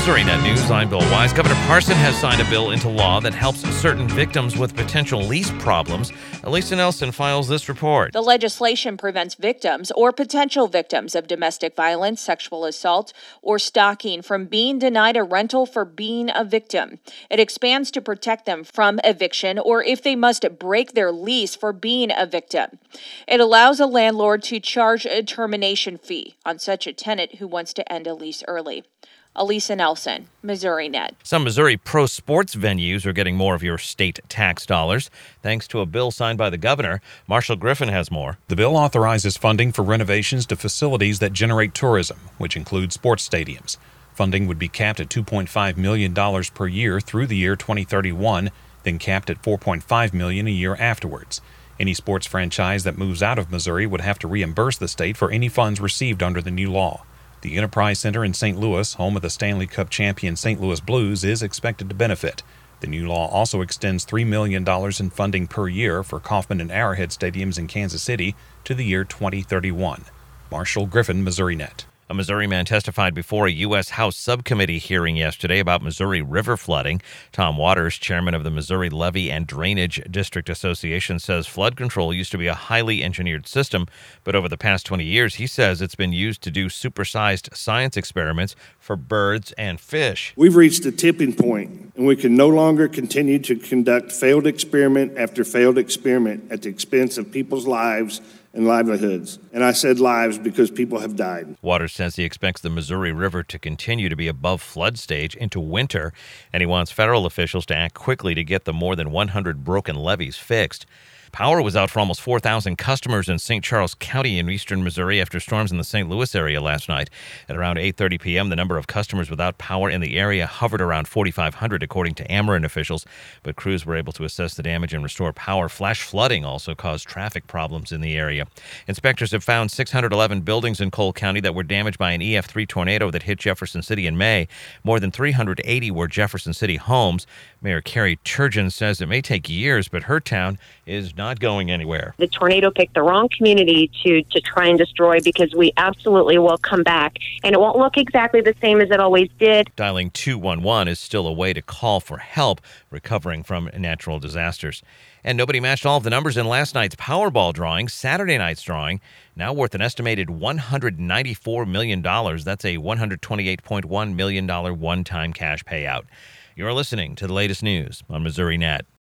Missouri Net News, I'm Bill Wise. Governor Parson has signed a bill into law that helps certain victims with potential lease problems. Elisa Nelson files this report. The legislation prevents victims or potential victims of domestic violence, sexual assault, or stalking from being denied a rental for being a victim. It expands to protect them from eviction or if they must break their lease for being a victim. It allows a landlord to charge a termination fee on such a tenant who wants to end a lease early. Elisa Nelson, Missouri Net. Some Missouri pro sports venues are getting more of your state tax dollars thanks to a bill signed by the governor. Marshall Griffin has more. The bill authorizes funding for renovations to facilities that generate tourism, which include sports stadiums. Funding would be capped at $2.5 million per year through the year 2031, then capped at $4.5 million a year afterwards. Any sports franchise that moves out of Missouri would have to reimburse the state for any funds received under the new law. The Enterprise Center in St. Louis, home of the Stanley Cup champion St. Louis Blues, is expected to benefit. The new law also extends $3 million in funding per year for Kauffman and Arrowhead stadiums in Kansas City to the year 2031. Marshall Griffin, Missouri Net. A Missouri man testified before a U.S. House subcommittee hearing yesterday about Missouri river flooding. Tom Waters, chairman of the Missouri Levee and Drainage District Association, says flood control used to be a highly engineered system, but over the past 20 years, he says it's been used to do supersized science experiments for birds and fish. We've reached a tipping point, and we can no longer continue to conduct failed experiment after failed experiment at the expense of people's lives and livelihoods. And I said lives because people have died. Waters says he expects the Missouri River to continue to be above flood stage into winter, and he wants federal officials to act quickly to get the more than 100 broken levees fixed. Power was out for almost 4,000 customers in St. Charles County in eastern Missouri after storms in the St. Louis area last night. At around 8:30 p.m., the number of customers without power in the area hovered around 4,500, according to Ameren officials, but crews were able to assess the damage and restore power. Flash flooding also caused traffic problems in the area. Inspectors have found 611 buildings in Cole County that were damaged by an EF3 tornado that hit Jefferson City in May. More than 380 were Jefferson City homes. Mayor Carrie Turgeon says it may take years, but her town is not going anywhere. The tornado picked the wrong community to try and destroy because we absolutely will come back, and it won't look exactly the same as it always did. Dialing 211 is still a way to call for help recovering from natural disasters. And nobody matched all of the numbers in last night's Powerball drawing. Saturday night's drawing, now worth an estimated $194 million. That's a $128.1 million one-time cash payout. You're listening to the latest news on Missouri Net.